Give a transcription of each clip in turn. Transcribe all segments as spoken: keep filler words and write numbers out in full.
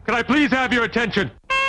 Can I please have your attention?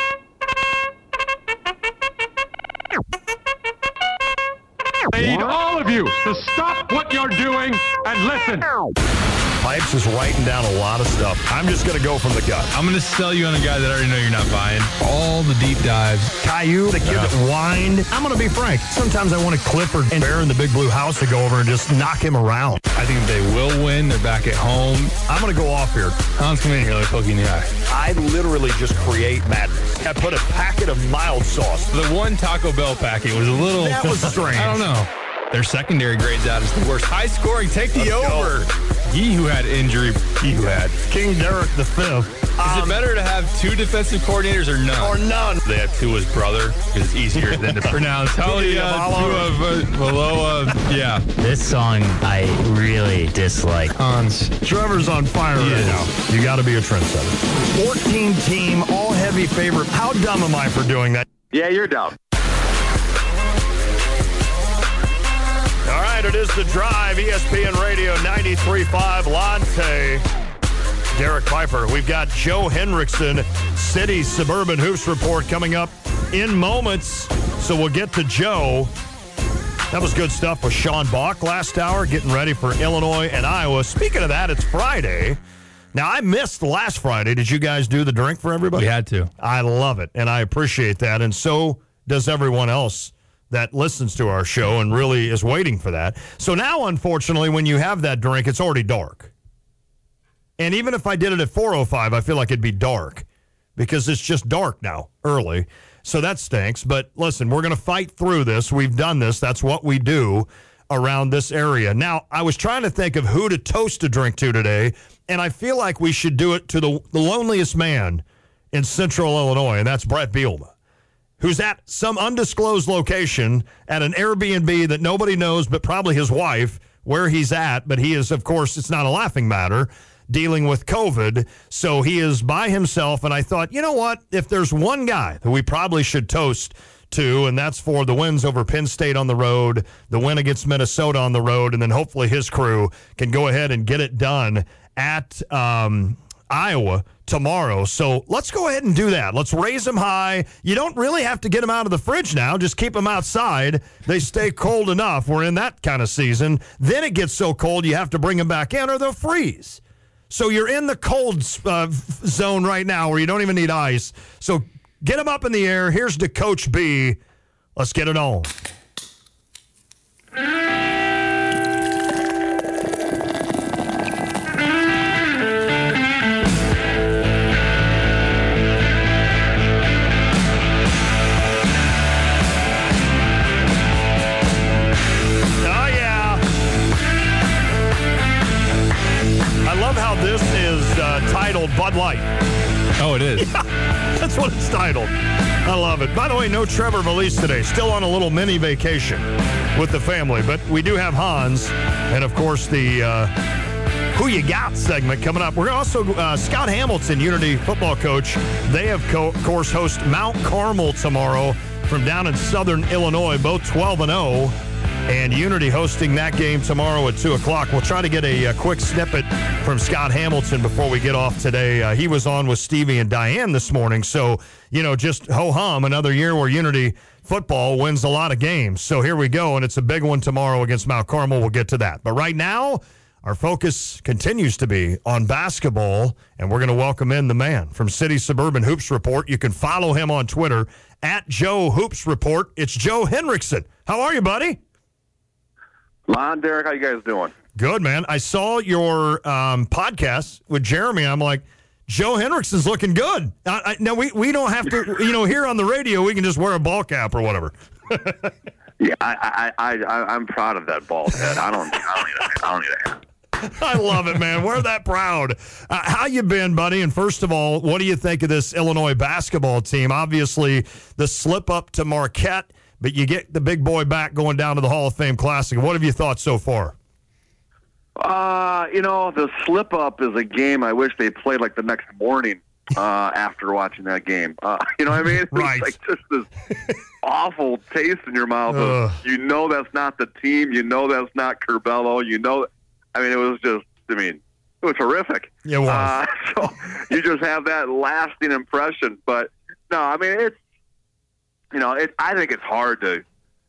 I need all of you to stop what you're doing and listen. Pipes is writing down a lot of stuff. I'm just going to go from the gut. I'm going to sell you on a guy that I already know you're not buying. All the deep dives. Caillou, the kid Yeah. that whined. I'm going to be frank. Sometimes I want a Clifford and Bear in the Big Blue House to go over and just knock him around. I think they will win. They're back at home. I'm going to go off here. Hans, come in here. Let me poke you in the eye. I literally just create madness. I put a packet of mild sauce. The one Taco Bell packet was a little... That was strange. I don't know. Their secondary grades out is the worst. High scoring. Take the Let's over. go. He who had injury. He who had. King Derek the Fifth. Is Um, it better to have two defensive coordinators or none? Or none. They have Tua's brother because it's easier than to pronounce. Talia, Tua, Valoa, yeah. This song I really dislike. Hans. Trevor's on fire He right is. now. You got to be a trendsetter. fourteen team, all heavy favorite. How dumb am I for doing that? Yeah, you're dumb. All right, it is The Drive, E S P N Radio ninety-three point five, Lante. Derek Piper. We've got Joe Henriksen, City Suburban Hoops Report coming up in moments. So we'll get to Joe. That was good stuff with Sean Bach last hour, getting ready for Illinois and Iowa. Speaking of that, it's Friday. Now, I missed last Friday. Did you guys do the drink for everybody? We had to. I love it, and I appreciate that, and so does everyone else that listens to our show and really is waiting for that. So now, unfortunately, when you have that drink, it's already dark. And even if I did it at four oh five, I feel like it'd be dark because it's just dark now, early. So that stinks. But listen, we're going to fight through this. We've done this. That's what we do around this area. Now, I was trying to think of who to toast a drink to today, and I feel like we should do it to the, the loneliest man in central Illinois, and that's Brett Bielema, who's at some undisclosed location at an Airbnb that nobody knows but probably his wife where he's at. But he is, of course, it's not a laughing matter, dealing with COVID. So he is by himself. And I thought, you know what? If there's one guy that we probably should toast to, and that's for the wins over Penn State on the road, the win against Minnesota on the road, and then hopefully his crew can go ahead and get it done at um, Iowa tomorrow. So let's go ahead and do that. Let's raise them high. You don't really have to get them out of the fridge now. Just keep them outside. They stay cold enough. We're in that kind of season. Then it gets so cold you have to bring them back in or they'll freeze. So you're in the cold uh, zone right now where you don't even need ice. So get them up in the air. Here's to Coach B. Let's get it on. This is uh, titled Bud Light. Oh, it is. Yeah, that's what it's titled. I love it. By the way, no Trevor Valise today. Still on a little mini vacation with the family. But we do have Hans and, of course, the uh, Who You Got segment coming up. We're also, uh, Scott Hamilton, Unity football coach. They, have co- of course, host Mount Carmel tomorrow from down in southern Illinois, both twelve and oh. And Unity hosting that game tomorrow at two o'clock. We'll try to get a, a quick snippet from Scott Hamilton before we get off today. Uh, he was on with Stevie and Diane this morning. So, you know, just ho-hum, another year where Unity football wins a lot of games. So here we go, and it's a big one tomorrow against Mount Carmel. We'll get to that. But right now, our focus continues to be on basketball, and we're going to welcome in the man from City Suburban Hoops Report. You can follow him on Twitter, at Joe Hoops Report. It's Joe Henriksen. How are you, buddy? Lon, Derek, how you guys doing? Good, man. I saw your um, podcast with Jeremy. I'm like, Joe Henriksen's looking good. I, I, now, we, we don't have to, you know, here on the radio, we can just wear a ball cap or whatever. Yeah, I, I, I, I, I'm proud of that bald head. I don't, I don't need a, I don't need a hat. I love it, man. We're that proud. Uh, how you been, buddy? And first of all, what do you think of this Illinois basketball team? Obviously, the slip up to Marquette, but you get the big boy back going down to the Hall of Fame Classic. What have you thought so far? Uh, you know, the slip up is a game I wish they played like the next morning uh, after watching that game. Uh, you know what I mean? It's Right. like just this awful taste in your mouth. Of, you know that's not the team. You know that's not Curbelo. You know, I mean, it was just, I mean, it was horrific. It was. Uh, so you just have that lasting impression. But no, I mean it's you know it. I think it's hard to.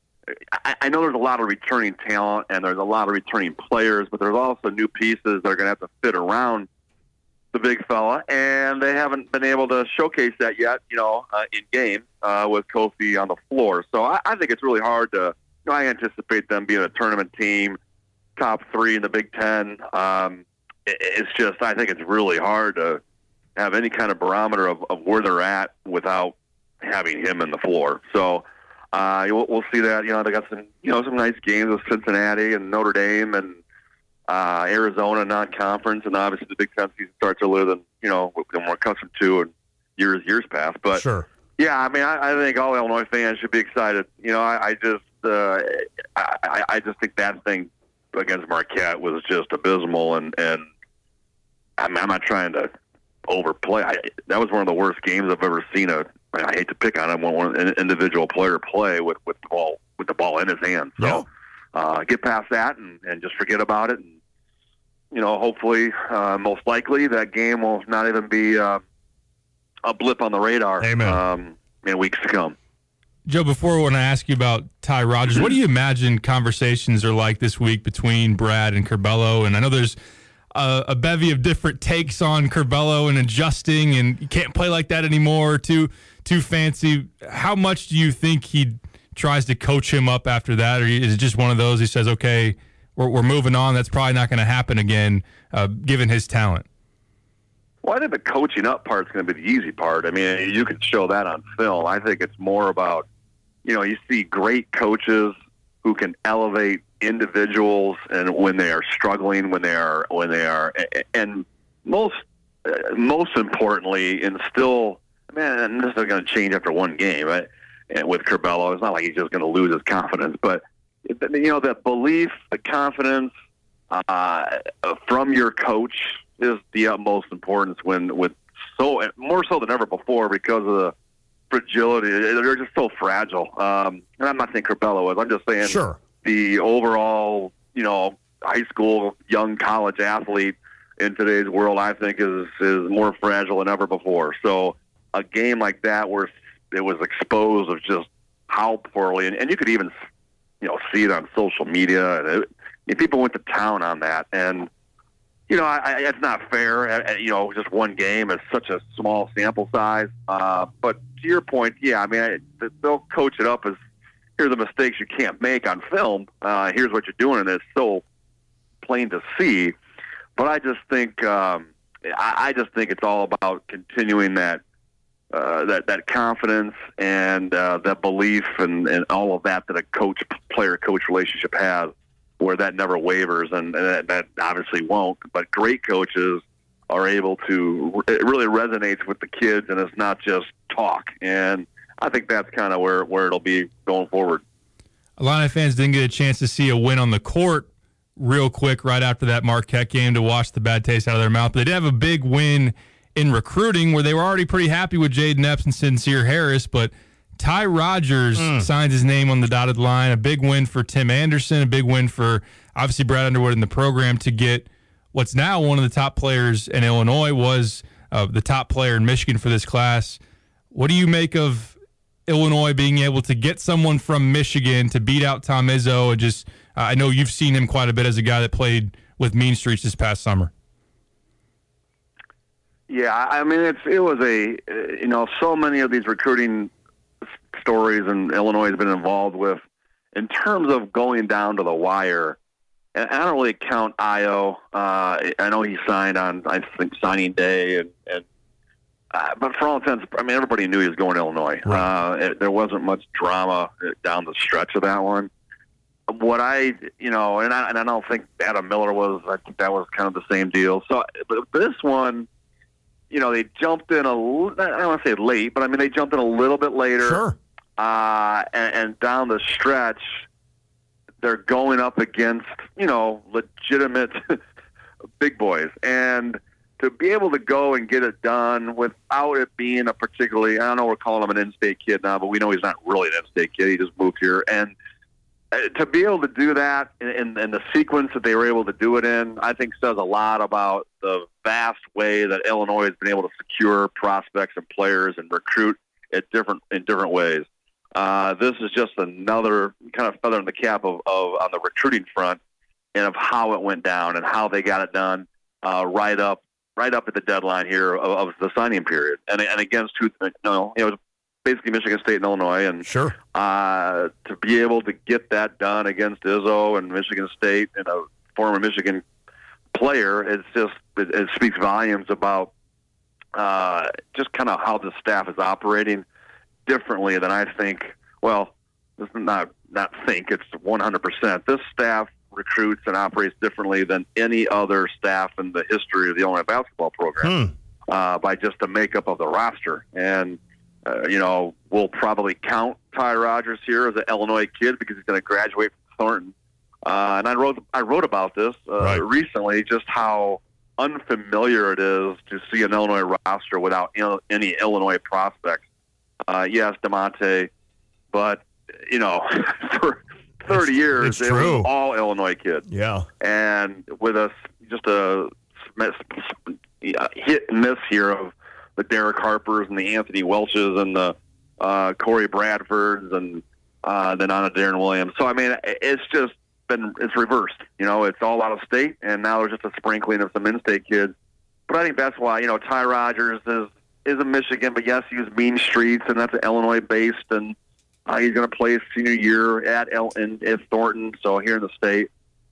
I, I know there's a lot of returning talent and there's a lot of returning players, but there's also new pieces that are going to have to fit around the big fella, and they haven't been able to showcase that yet, you know, uh, in game uh, with Kofi on the floor. So I, I think it's really hard to, you know, I anticipate them being a tournament team, top three in the Big Ten. Um, it, it's just, I think it's really hard to have any kind of barometer of, of where they're at without having him in the floor. So uh, we'll, we'll see that. You know, they got some, you know, some nice games with Cincinnati and Notre Dame and Uh, Arizona non-conference, and obviously the Big Ten season starts earlier than you know than we're accustomed to in years years past. But sure, yeah, I mean, I, I think all Illinois fans should be excited. You know, I, I just uh, I, I just think that thing against Marquette was just abysmal, and and I mean, I'm not trying to overplay. I, that was one of the worst games I've ever seen. A I hate to pick on him, one an individual player play with with the ball with the ball in his hand. So yeah. uh, get past that and, and just forget about it. And, you know, hopefully, uh, most likely, that game will not even be uh, a blip on the radar. Amen. Um, in weeks to come. Joe, before I want to ask you about Ty Rodgers, what do you imagine conversations are like this week between Brad and Curbelo? And I know there's a, a bevy of different takes on Curbelo and adjusting, and you can't play like that anymore, too, too fancy. How much do you think he tries to coach him up after that, or is it just one of those he says, okay, We're, we're moving on. That's probably not going to happen again, uh, given his talent. Well, I think the coaching up part is going to be the easy part. I mean, you can show that on film. I think it's more about, you know, you see great coaches who can elevate individuals, and when they are struggling, when they are, when they are, and most, most importantly, instill. Man, this is going to change after one game, right? And with Curbelo, it's not like he's just going to lose his confidence, but. You know, that belief, the confidence uh, from your coach is the utmost importance when, with so more so than ever before because of the fragility. They're just so fragile. Um, and I'm not saying Curbelo is. I'm just saying sure. the overall, you know, high school, young college athlete in today's world, I think, is is more fragile than ever before. So a game like that where it was exposed of just how poorly, and, and you could even – you know, see it on social media, and it, and people went to town on that. And you know, I, I, it's not fair. I, you know, just one game is such a small sample size. Uh, but to your point, yeah, I mean, I, they'll coach it up as here's the mistakes you can't make on film. Uh, here's what you're doing, and it's so plain to see. But I just think, um, I, I just think it's all about continuing that. Uh, that that confidence and uh, that belief and, and all of that that a coach player coach relationship has, where that never wavers, and, and that, that obviously won't. But great coaches are able to. It really resonates with the kids, and it's not just talk. And I think that's kind of where where it'll be going forward. Illini fans didn't get a chance to see a win on the court real quick right after that Marquette game to wash the bad taste out of their mouth. But they did have a big win in recruiting where they were already pretty happy with Jaden Epps and Sincere Harris, but Ty Rodgers mm. signs his name on the dotted line. A big win for Tim Anderson, a big win for obviously Brad Underwood in the program to get what's now one of the top players in Illinois, was uh, the top player in Michigan for this class. What do you make of Illinois being able to get someone from Michigan to beat out Tom Izzo? And just, uh, I know you've seen him quite a bit as a guy that played with Mean Streets this past summer. Yeah, I mean, it's it was a, you know, so many of these recruiting stories and Illinois has been involved with in terms of going down to the wire. And I don't really count Io. Uh, I know he signed on, I think, signing day. and, and uh, But for all intents, I mean, everybody knew he was going to Illinois. Right. Uh, it, there wasn't much drama down the stretch of that one. What I, you know, and I, and I don't think Adam Miller was, I think that was kind of the same deal. So but this one, you know, they jumped in a, I don't want to say late, but I mean, they jumped in a little bit later. Sure. Uh, and, and down the stretch, they're going up against, you know, legitimate big boys. And to be able to go and get it done without it being a particularly, I don't know, we're calling him an in-state kid now, but we know he's not really an in-state kid. He just moved here. And to be able to do that in, in, in the sequence that they were able to do it in, I think says a lot about the the vast way that Illinois has been able to secure prospects and players and recruit at different in different ways. Uh, this is just another kind of feather in the cap of, of on the recruiting front and of how it went down and how they got it done uh, right up right up at the deadline here of, of the signing period and and against who you know it was basically Michigan State and Illinois, and Sure. uh, to be able to get that done against Izzo and Michigan State and a former Michigan player, it's just it, it speaks volumes about uh, just kind of how the staff is operating differently than I think. Well, this is not not think it's one hundred percent. This staff recruits and operates differently than any other staff in the history of the Illinois basketball program Hmm. uh, by just the makeup of the roster. And uh, you know, we'll probably count Ty Rogers here as an Illinois kid because he's going to graduate from Thornton. Uh, and I wrote I wrote about this uh, Right. recently, just how unfamiliar it is to see an Illinois roster without il- any Illinois prospects. Uh, yes, DeMonte, but you know, for thirty It's- years it's it true. was all Illinois kids, Yeah. and with us just a hit and miss here of the Derek Harpers and the Anthony Welches and the uh, Corey Bradfords and uh, then on to Darren Williams. So I mean, it's just been it's reversed. You know, it's all out of state, and now there's just a sprinkling of some in-state kids. But I think that's why, you know, Ty Rogers is is a Michigan, but yes, he was Mean Streets, and that's Illinois based, and uh, he's going to play his senior year at El- in, at Thornton, so here in the state.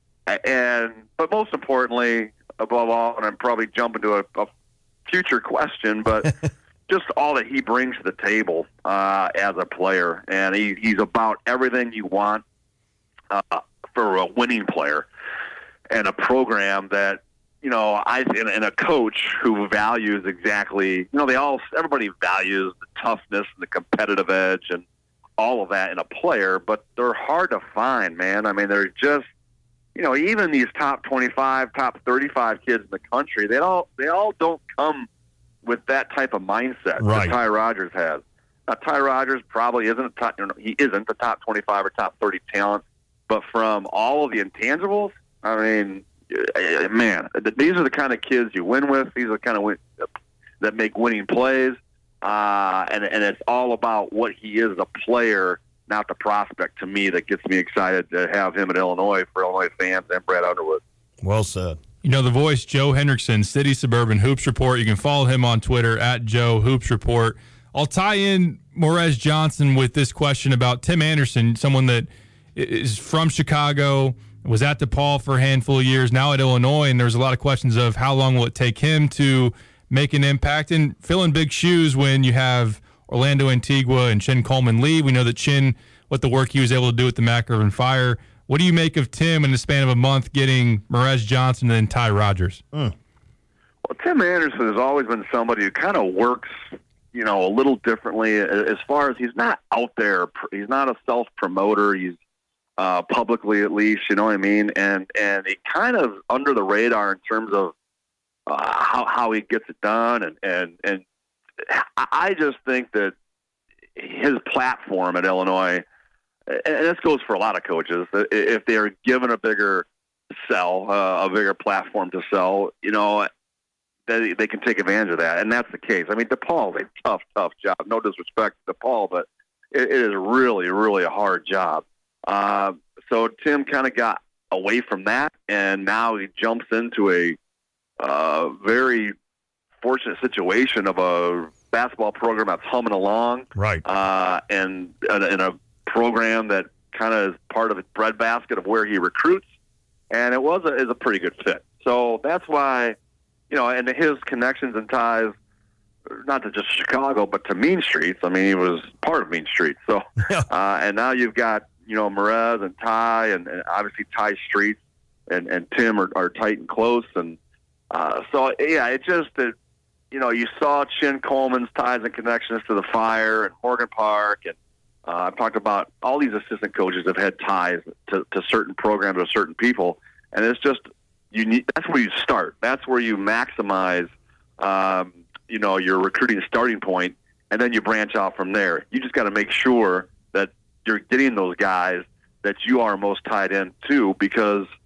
And but most importantly, above all, and I'm probably jumping to a, a future question, but just all that he brings to the table uh, as a player, and he, he's about everything you want uh, for a winning player, and a program that, you know, I and, and a coach who values exactly, you know, they all everybody values the toughness and the competitive edge and all of that in a player, but they're hard to find, man. I mean, they're just, you know, even these top twenty-five, top thirty-five kids in the country, they all they all don't come with that type of mindset Right. that Ty Rogers has. Now, Ty Rogers probably isn't a top, you know, he isn't the top twenty-five or top thirty talent, but from all of the intangibles, I mean, man, these are the kind of kids you win with. These are the kind of win, that make winning plays, uh, and and it's all about what he is as a player, not the prospect. To me, that gets me excited to have him at Illinois for Illinois fans and Brad Underwood. Well said. You know, the voice, Joe Hendrickson, City Suburban Hoops Report. You can follow him on Twitter at Joe Hoops Report. I'll tie in Morez Johnson with this question about Tim Anderson, someone that is from Chicago, was at DePaul for a handful of years, now at Illinois, and there's a lot of questions of how long will it take him to make an impact and fill in big shoes when you have Orlando Antigua and Chin Coleman leave. We know that Chin, what the work he was able to do with the Mac Irvin Fire. What do you make of Tim in the span of a month getting Morez Johnson and then Ty Rogers? Well, Tim Anderson has always been somebody who kind of works, you know, a little differently as far as he's not out there. He's not a self-promoter. He's uh, publicly, at least, you know what I mean? And and he kind of under the radar in terms of uh, how how he gets it done. And, and, and I just think that his platform at Illinois, and this goes for a lot of coaches, if they are given a bigger sell, uh, a bigger platform to sell, you know, they, they can take advantage of that. And that's the case. I mean, DePaul is a tough, tough job. No disrespect to DePaul, but it, it is really, really a hard job. Uh, so Tim kind of got away from that, and now he jumps into a uh, very fortunate situation of a basketball program that's humming along. Right. Uh, and in a program that kind of is part of the breadbasket of where he recruits, and it was a, is a pretty good fit. So that's why, you know, and his connections and ties, not to just Chicago, but to Mean Streets. I mean, he was part of Mean Streets. So, uh, and now you've got, you know, Morez and Ty, and, and obviously Ty Streets and, and Tim are, are tight and close. And uh, so, yeah, it just, it, you know, you saw Chin Coleman's ties and connections to the Fire and Morgan Park, and Uh, I've talked about all these assistant coaches have had ties to, to certain programs or certain people, and it's just you need. That's where you start. That's where you maximize, um, you know, your recruiting starting point, and then you branch out from there. You just got to make sure that you're getting those guys that you are most tied in to, because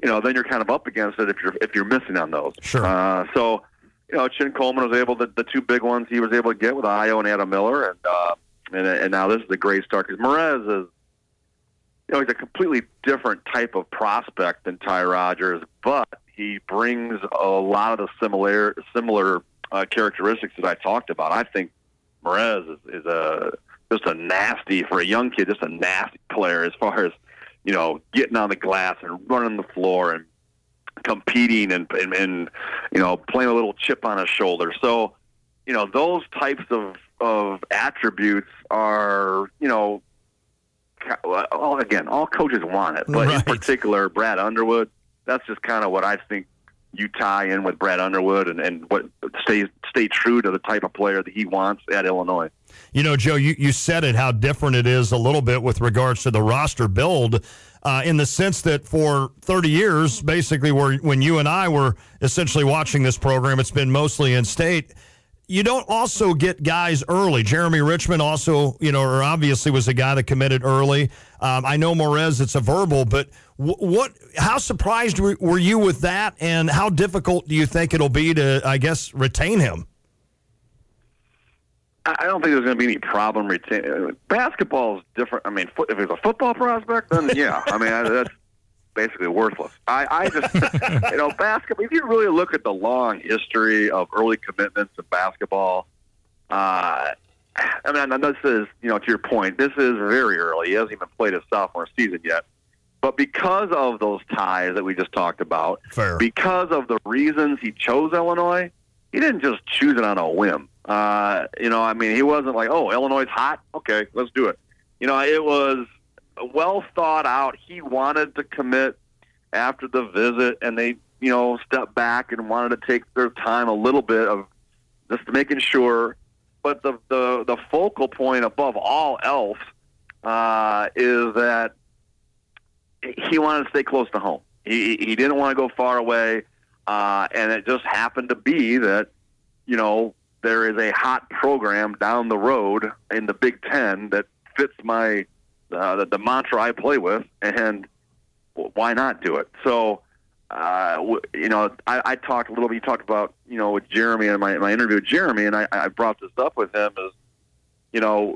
you know, then you're kind of up against it if you're if you're missing on those. Sure. Uh, so, you know, Chin Coleman was able to the two big ones he was able to get with Ayo and Adam Miller, and uh, and and now this is a great start because Merez is, you know, he's a completely different type of prospect than Ty Rodgers, but he brings a lot of the similar similar uh, characteristics that I talked about. I think Merez is, is a just a nasty for a young kid, just a nasty player as far as, you know, getting on the glass and running the floor and competing and, and, and, you know, playing a little chip on his shoulder. So, you know, those types of, of attributes are, you know, all, again, all coaches want it. But right. in particular, Brad Underwood, that's just kind of what I think you tie in with Brad Underwood and, and what stay, stay true to the type of player that he wants at Illinois. You know, Joe, you, you said it, how different it is a little bit with regards to the roster build uh, in the sense that for thirty years, basically, where when you and I were essentially watching this program, it's been mostly in-state. You don't also get guys early. Jeremy Richmond also, you know, or obviously was a guy that committed early. Um, I know Merez, it's a verbal, but w- what? How surprised were, were you with that, and how difficult do you think it'll be to, I guess, retain him? I don't think there's going to be any problem retaining. Basketball is different. I mean, if it's a football prospect, then yeah. I mean, that's basically worthless. I, I just, you know, basketball, if you really look at the long history of early commitments to basketball, uh, I mean, and this is, you know, to your point, this is very early. He hasn't even played his sophomore season yet. But because of those ties that we just talked about, Fair. because of the reasons he chose Illinois, he didn't just choose it on a whim. Uh, you know, I mean, he wasn't like, oh, Illinois is hot. Okay, let's do it. You know, it was well thought out. He wanted to commit after the visit, and they, you know, stepped back and wanted to take their time a little bit of just making sure. But the the, the focal point above all else uh, is that he wanted to stay close to home. He, he didn't want to go far away, uh, and it just happened to be that, you know, there is a hot program down the road in the Big Ten that fits my uh, the, the mantra I play with, and why not do it? So, uh, you know, I, I talked a little bit. You talked about, you know, with Jeremy and my my interview with Jeremy, and I, I brought this up with him is, you know,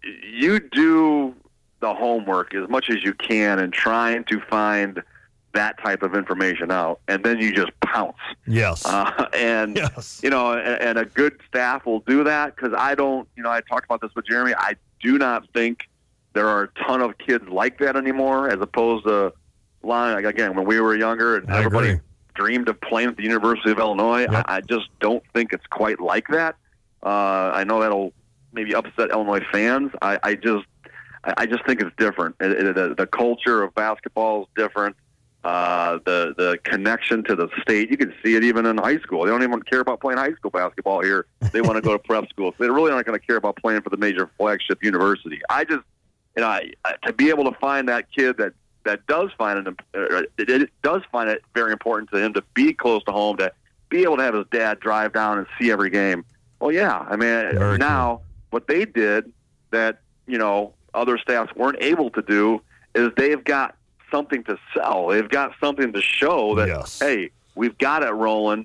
you do the homework as much as you can in trying to find that type of information out, and then you just pounce. Yes. Uh, and, yes. you know, and, and a good staff will do that because I don't, you know, I talked about this with Jeremy. I do not think there are a ton of kids like that anymore, as opposed to, like, again, when we were younger and I everybody agree. dreamed of playing at the University of Illinois. Yep. I, I just don't think it's quite like that. Uh, I know that'll maybe upset Illinois fans. I, I just, I just think it's different. It, it, the, the culture of basketball is different. Uh, the the connection to the state, you can see it even in high school. They don't even care about playing high school basketball here. They want to go to prep school. So they really aren't going to care about playing for the major flagship university. I just, you know, I, to be able to find that kid that, that does find it, uh, it, it does find it very important to him to be close to home, to be able to have his dad drive down and see every game. Well, yeah, I mean, Very now cool. what they did that, you know, other staffs weren't able to do is they've got something to sell. They've got something to show that, Yes. hey, we've got it rolling.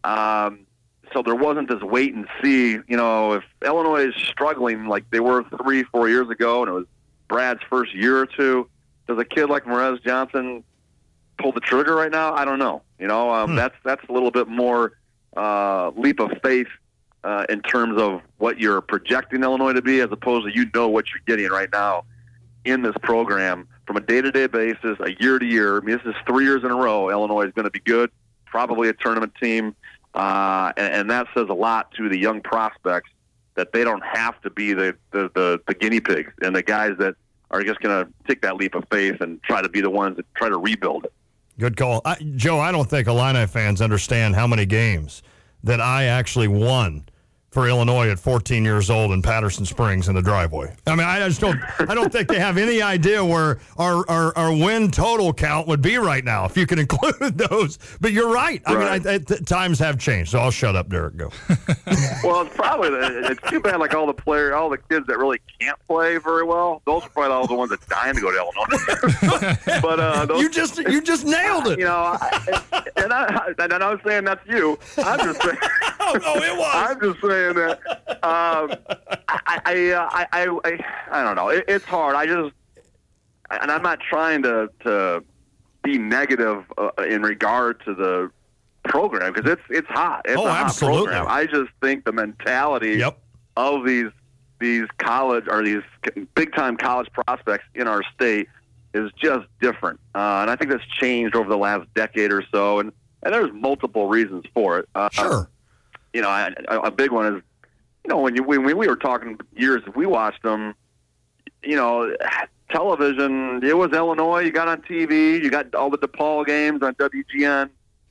Um, so there wasn't this wait and see. You know, if Illinois is struggling like they were three, four years ago, and it was Brad's first year or two, does a kid like Merez Johnson pull the trigger right now? I don't know. You know, um, Hmm. that's that's a little bit more uh, leap of faith uh, in terms of what you're projecting Illinois to be, as opposed to you know what you're getting right now in this program from a day-to-day basis, a year-to-year. I mean, this is three years in a row. Illinois is going to be good, probably a tournament team, uh, and, and that says a lot to the young prospects that they don't have to be the, the, the, the guinea pigs and the guys that are just going to take that leap of faith and try to be the ones that try to rebuild it. Good call. I, Joe, I don't think Illini fans understand how many games that I actually won for Illinois at fourteen years old in Patterson Springs in the driveway. I mean, I just don't I don't think they have any idea where our, our, our win total count would be right now, if you can include those. But you're right. I Right. mean, I, I, times have changed, so I'll shut up, Derek. Go. Well, it's probably it's too bad. Like all the players, all the kids that really can't play very well, those are probably all the ones that dying to go to Illinois. but uh, those, You just you just nailed it. you know, I, and I and I was saying that's you. I'm just saying. oh, oh, it was. I'm just saying that. Um, I I, uh, I I I I don't know. It, it's hard. I just and I'm not trying to to be negative uh, in regard to the program, because it's it's hot. It's Oh, a hot absolutely. program. I just think the mentality Yep. of these these college or these big time college prospects in our state is just different, uh, and I think that's changed over the last decade or so. And and there's multiple reasons for it. Uh, Sure. You know, I, a big one is, you know, when you when we were talking years, we watched them. You know, television. It was Illinois. You got on T V. You got all the DePaul games on W G N,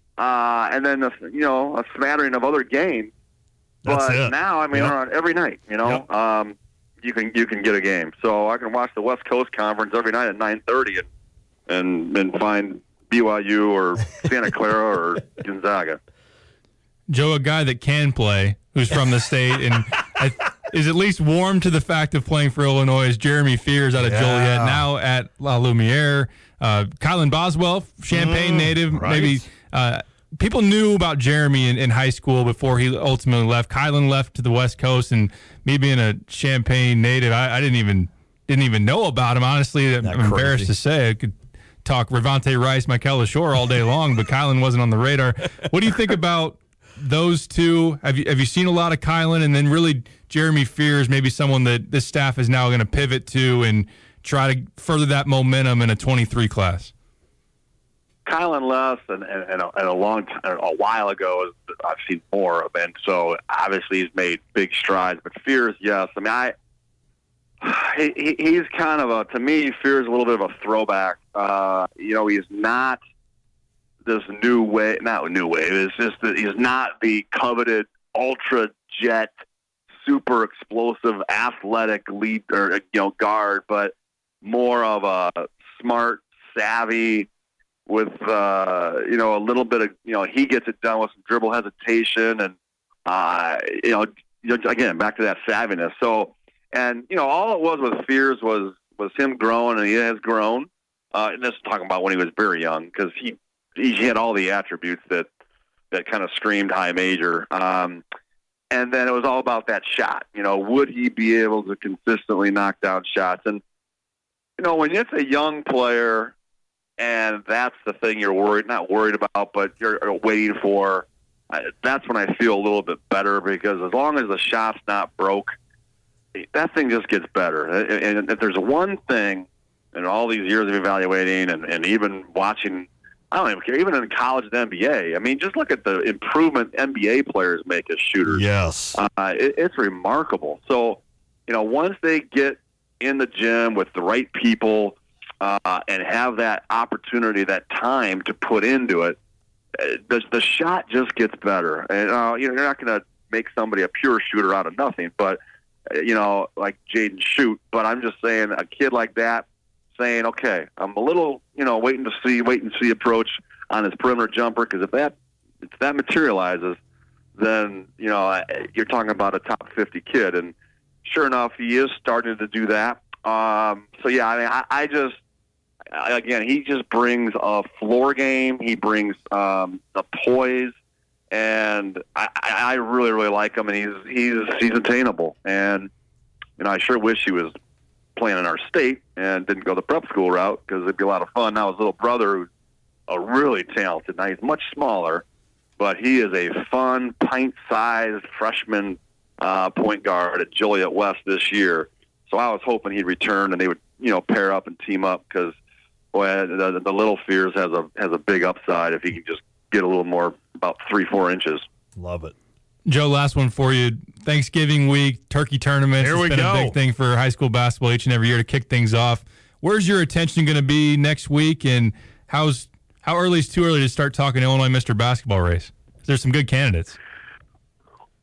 uh, and then a, you know a smattering of other games. That's but it. now, I mean, Yep. they're on every night. You know, Yep. um, you can you can get a game. So I can watch the West Coast Conference every night at nine thirty, and and and find B Y U or Santa Clara or Gonzaga. Joe, a guy that can play, who's from the state, and I, is at least warm to the fact of playing for Illinois, is Jeremy Fears out of Yeah. Joliet, now at La Lumiere. Uh, Kylan Boswell, Champaign Mm, native, right. maybe. Uh, people knew about Jeremy in, in high school before he ultimately left. Kylan left to the West Coast, and me being a Champaign native, I, I didn't even didn't even know about him. Honestly, I'm That embarrassed crazy. to say. I could talk Revante Rice, Michaela Shore all day long, but Kylan wasn't on the radar. What do you think about those two? Have you have you seen a lot of Kylan, and then really Jeremy Fears, maybe someone that this staff is now going to pivot to and try to further that momentum in a twenty-three class? Kylan less, and, and, and, a, and a long time, a while ago, I've seen more of, and so obviously he's made big strides. But Fears, yes, I mean, I he, he's kind of a to me, Fears a little bit of a throwback. Uh, you know, he's not this new wave, not new wave. It's just that he's not the coveted ultra jet, super explosive, athletic lead or you know guard, but more of a smart, savvy. With uh, you know a little bit of you know he gets it done with some dribble hesitation and uh, you know you know, again back to that savviness. So and you know all it was with Fears was was him growing, and he has grown. Uh, and this is talking about when he was very young, because he he had all the attributes that that kind of screamed high major. Um, and then it was all about that shot. You know, would he be able to consistently knock down shots? And you know when it's a young player. And that's the thing you're worried, not worried about, but you're waiting for. Uh, that's when I feel a little bit better, because as long as the shot's not broke, that thing just gets better. And, and if there's one thing in all these years of evaluating and, and even watching, I don't even care, even in college and N B A, I mean, just look at the improvement N B A players make as shooters. Yes. Uh, it, it's remarkable. So, you know, once they get in the gym with the right people, Uh, and have that opportunity, that time to put into it, uh, the, the shot just gets better. And uh, you know, you're not going to make somebody a pure shooter out of nothing, but uh, you know, like Jaden Shoot. But I'm just saying, a kid like that, saying, okay, I'm a little, you know, waiting to see, wait and see approach on his perimeter jumper, because if that if that materializes, then you know you're talking about a top fifty kid, and sure enough, he is starting to do that. Um, so yeah, I mean, I, I just. Again, he just brings a floor game. He brings um, a poise, and I, I really, really like him. And he's he's he's attainable. And you know, I sure wish he was playing in our state and didn't go the prep school route, because it'd be a lot of fun. Now his little brother, who's a really talented. Now he's much smaller, but he is a fun, pint-sized freshman uh, point guard at Joliet West this year. So I was hoping he'd return and they would, you know, pair up and team up, because. Boy, the, the little Fears has a has a big upside if he can just get a little more, about three, four inches. Love it. Joe, last one for you. Thanksgiving week, turkey tournaments. Here we It's been go. a big thing for high school basketball each and every year to kick things off. Where's your attention going to be next week, and how's how early is too early to start talking Illinois Mister Basketball race? There's some good candidates.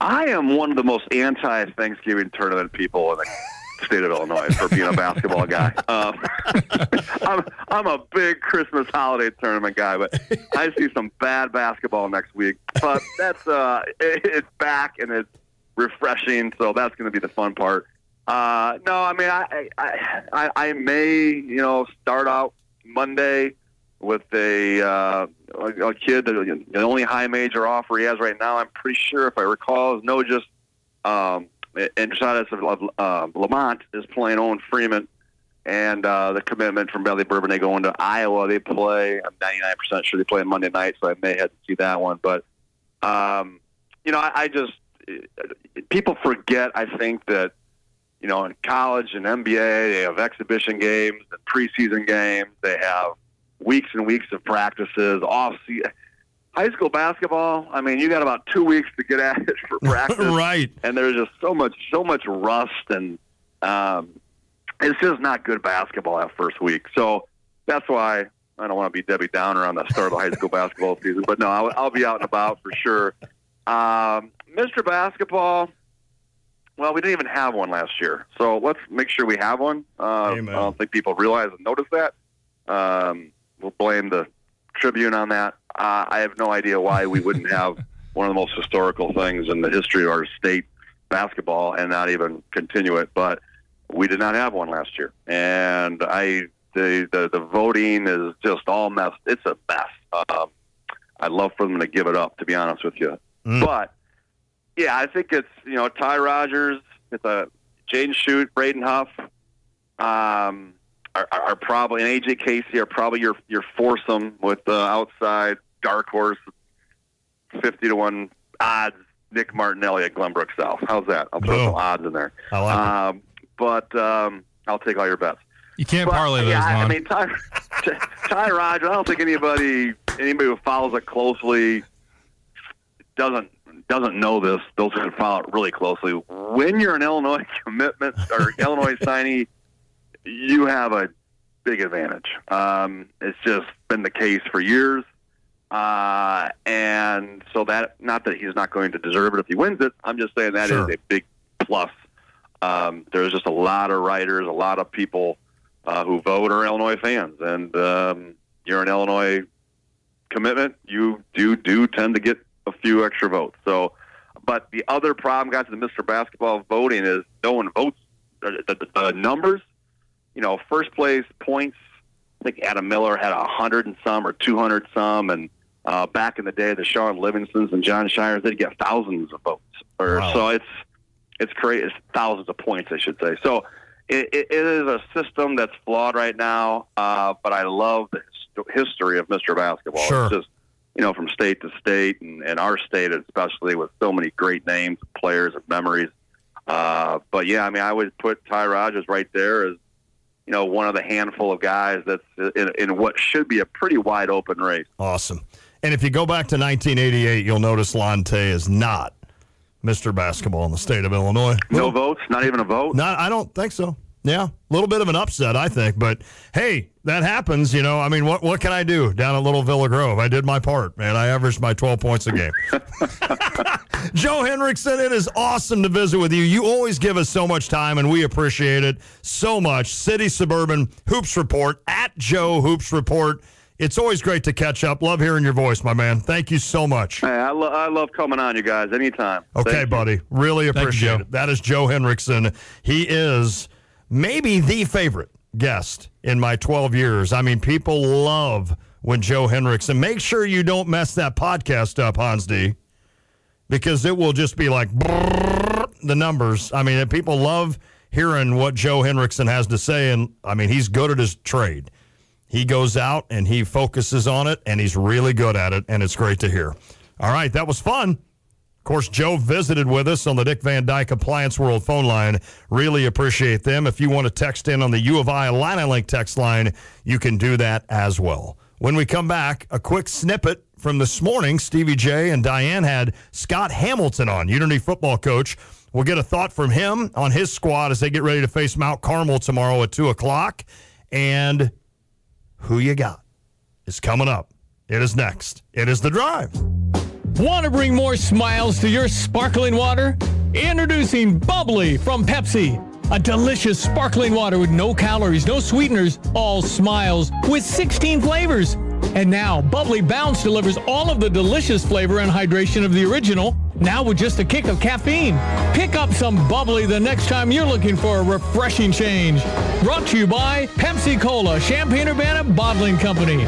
I am one of the most anti-Thanksgiving tournament people in the state of Illinois for being a basketball guy. Um, I'm, I'm a big Christmas holiday tournament guy, but I see some bad basketball next week. But that's uh, it, it's back and it's refreshing, so that's going to be the fun part. Uh, no, I mean, I, I, I, I may, you know, start out Monday with a uh, a kid that the only high major offer he has right now, I'm pretty sure, if I recall, is no just um, Andrusaitis of uh, Lamont is playing Owen Freeman, and uh, the commitment from Bradley Bourbonnais going to Iowa. They play. I'm ninety-nine percent sure they play on Monday night, so I may have to see that one. But um, you know, I, I just people forget. I think that you know, in college and N B A, they have exhibition games and preseason games. They have weeks and weeks of practices, off season. High school basketball, I mean, you got about two weeks to get at it for practice. Right. And there's just so much, so much rust, and um, it's just not good basketball that first week. So that's why I don't want to be Debbie Downer on the start of the high school basketball season. But no, I'll, I'll be out and about for sure. Um, Mister Basketball, well, we didn't even have one last year. So let's make sure we have one. Uh, I don't think people realize and notice that. Um, we'll blame the Tribune on that. Uh, I have no idea why we wouldn't have one of the most historical things in the history of our state basketball and not even continue it. But we did not have one last year, and I the the, the voting is just all messed. It's a mess. Um, I'd love for them to give it up, to be honest with you. Mm. But yeah, I think it's you know Ty Rogers, it's a Jaden Schutt, Braden Huff. Um, Are, are probably and A J Casey are probably your your foursome with the outside dark horse, fifty to one odds. Nick Martinelli at Glenbrook South. How's that? I'll throw oh, some odds in there. I like um, it. But um, I'll take all your bets. You can't but, parlay those. Yeah, Lon. I mean Ty, Ty Rogers. I don't think anybody anybody who follows it closely doesn't doesn't know this. Those who follow it really closely. When you're an Illinois commitment or Illinois signee, you have a big advantage. Um, it's just been the case for years. Uh, and so that, not that he's not going to deserve it if he wins it, I'm just saying that sure. is a big plus. Um, there's just a lot of writers, a lot of people uh, who vote are Illinois fans. And um, you're an Illinois commitment, you do, do tend to get a few extra votes. So, but the other problem, guys, with Mister Basketball voting is no one votes. The, the, the numbers, you know, first place points, I think Adam Miller had a hundred and some or two hundred some. And uh, back in the day, the Sean Livingstons and John Shires, they'd get thousands of votes. Or, wow. So it's it's crazy. It's thousands of points, I should say. So it, it, it is a system that's flawed right now, uh, but I love the hist- history of Mister Basketball. Sure. It's just, you know, from state to state, and, and our state especially, with so many great names, players, and memories. Uh, but, yeah, I mean, I would put Ty Rogers right there as, you know, one of the handful of guys that's in, in what should be a pretty wide open race. Awesome. And if you go back to nineteen eighty-eight, you'll notice Lonte is not Mister Basketball in the state of Illinois. No votes? Not even a vote? Not, I don't think so. Yeah, a little bit of an upset, I think. But, hey, that happens, you know. I mean, what what can I do down at Little Villa Grove? I did my part, man. I averaged my twelve points a game. Joe Henriksen, it is awesome to visit with you. You always give us so much time, and we appreciate it so much. City Suburban Hoops Report, at Joe Hoops Report. It's always great to catch up. Love hearing your voice, my man. Thank you so much. Hey, I, lo- I love coming on, you guys, anytime. Okay, Thank buddy. You. Really appreciate you, it. That is Joe Henriksen. He is maybe the favorite guest in my twelve years. I mean, people love when Joe Henriksen. Make sure you don't mess that podcast up, Hans D, because it will just be like brrr, the numbers. I mean, people love hearing what Joe Henriksen has to say, and, I mean, he's good at his trade. He goes out and he focuses on it, and he's really good at it, and it's great to hear. All right, that was fun. Of course, Joe visited with us on the Dick Van Dyke Appliance World phone line. Really appreciate them. If you want to text in on the U of I Illini Link text line, you can do that as well. When we come back, a quick snippet from this morning. Stevie J and Diane had Scott Hamilton on, Unity football coach. We'll get a thought from him on his squad as they get ready to face Mount Carmel tomorrow at two o'clock. And who you got is coming up. It is next. It is The Drive. Want to bring more smiles to your sparkling water? Introducing Bubbly from Pepsi. A delicious sparkling water with no calories, no sweeteners, all smiles with sixteen flavors. And now, Bubbly Bounce delivers all of the delicious flavor and hydration of the original, now with just a kick of caffeine. Pick up some Bubbly the next time you're looking for a refreshing change. Brought to you by Pepsi Cola, Champaign-Urbana Bottling Company.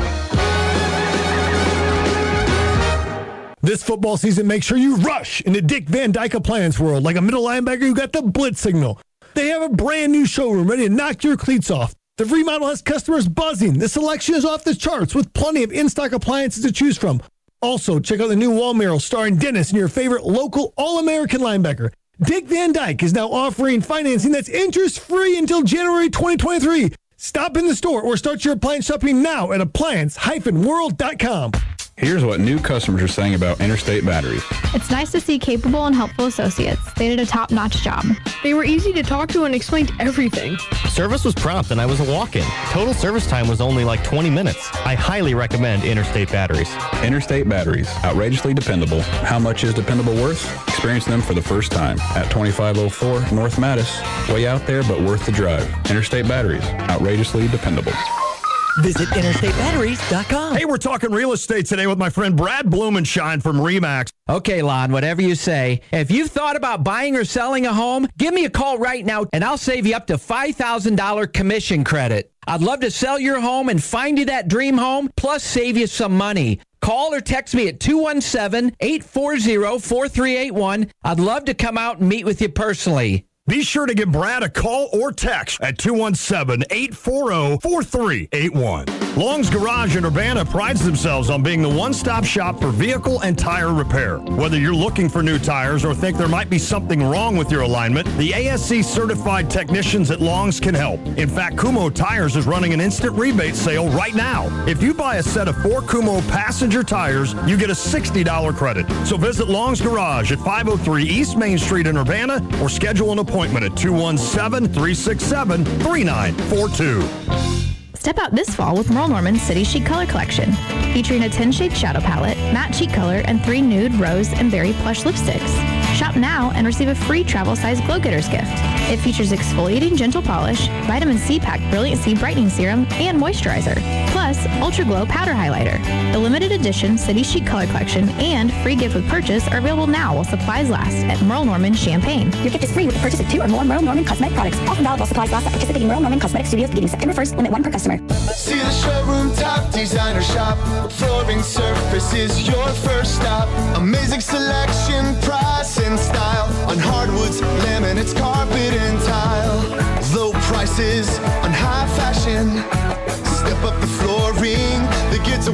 This football season, make sure you rush into Dick Van Dyke Appliance World like a middle linebacker who got the blitz signal. They have a brand new showroom ready to knock your cleats off. The remodel has customers buzzing. The selection is off the charts with plenty of in-stock appliances to choose from. Also, check out the new wall mural starring Dennis and your favorite local All-American linebacker. Dick Van Dyke is now offering financing that's interest-free until January twenty twenty-three. Stop in the store or start your appliance shopping now at appliance dash world dot com. Here's what new customers are saying about Interstate Batteries. It's nice to see capable and helpful associates. They did a top-notch job. They were easy to talk to and explained everything. Service was prompt and I was a walk-in. Total service time was only like twenty minutes. I highly recommend Interstate Batteries. Interstate Batteries. Outrageously dependable. How much is dependable worth? Experience them for the first time at twenty-five oh four North Mattis. Way out there, but worth the drive. Interstate Batteries. Outrageously dependable. Visit interstate batteries dot com. Hey, we're talking real estate today with my friend Brad Blumenshine from RE/MAX. Okay, Lon, whatever you say. If you've thought about buying or selling a home, give me a call right now and I'll save you up to five thousand dollars commission credit. I'd love to sell your home and find you that dream home, plus save you some money. Call or text me at two one seven, eight four zero, four three eight one. I'd love to come out and meet with you personally. Be sure to give Brad a call or text at two one seven, eight four zero, four three eight one. Long's Garage in Urbana prides themselves on being the one-stop shop for vehicle and tire repair. Whether you're looking for new tires or think there might be something wrong with your alignment, the A S C-certified technicians at Long's can help. In fact, Kumho Tires is running an instant rebate sale right now. If you buy a set of four Kumho passenger tires, you get a sixty dollars credit. So visit Long's Garage at five oh three East Main Street in Urbana or schedule an appointment at two one seven, three six seven, three nine four two. Step out this fall with Merle Norman's City Chic Color Collection, featuring a ten-shade shadow palette, matte cheek color, and three nude, rose, and berry plush lipsticks. Shop now and receive a free travel-size Glow Getters gift. It features exfoliating gentle polish, vitamin C packed Brilliant C brightening serum, and moisturizer, plus Ultra Glow powder highlighter. The limited edition City Chic Color Collection and free gift with purchase are available now while supplies last at Merle Norman Champaign. Your gift is free with the purchase of two or more Merle Norman cosmetic products. Offer valid while supplies last at participating Merle Norman Cosmetic Studios beginning September first. Limit one per customer. See the showroom top designer shop. Flooring Surface is your first stop. Amazing selection, price, and style on hardwoods, laminates, carpet, and tile. Low prices on high fashion. Step up the flooring that gets a